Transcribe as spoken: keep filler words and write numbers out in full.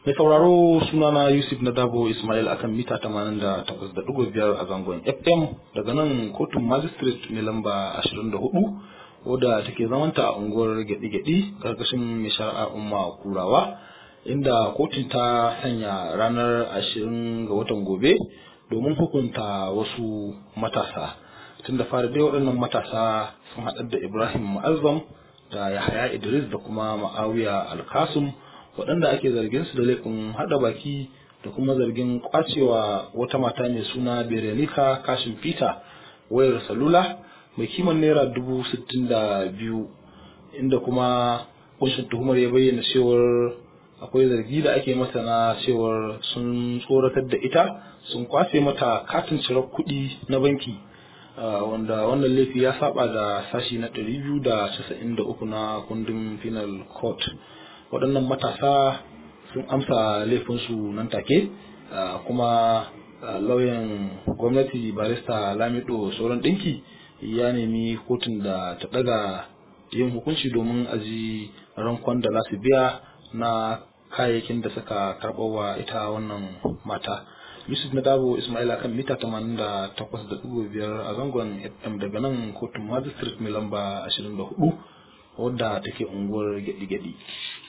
Mai sauraro sunana Yusuf Nadabo Ismail akan mita tamanin da takwas da ɗigo biyar a zangon F M daga nan kotun magistrate mai lamba ashirin da hudu wadda take zamanta a unguwar gyaɗi-gyaɗi karkashin mai shari'a Umma Kurawa, inda kotun ta sanya ranar ashirin ga watan gobe domin hukunta wasu matasa. Tun da fara dai waɗannan matasa sun haɗar da Ibrahim Mu'azzam da Yahaya Idris da kuma Ma'awiya Alkasum, waɗanda ake zargin su da laifin haɗa baki da kuma zargin kwacewa wata mata mai suna Berenika Kashin Peter wayar salula mai kiman naira dubu sittin da biyu, inda kuma kunshin tuhumar ya bayyana cewar akwai zargi da ake mata na cewar sun tsoratar da ita, sun kwace mata katin cirar kuɗi na banki, wanda wannan laifi ya saba da sashi na ɗari biyu da casa'in da uku na kundin penal court. Waɗannan matasa sun amsa laifinsu nan take, kuma lauyan gwamnati barista Lamido Sauran Ɗinki ya nemi kotun da ta ɗaga yin hukunci domin aji rankon da za su biya na kayayyakin da suka karɓarwa ita wannan mata. Yusuf Nadabo Ismaila kan mita tamanin da takwas da ɗigo biyar a zangon F M daga nan kotun magistrate mai lamba ashirin da hudu wadda take unguwar gyaɗi-gyaɗi.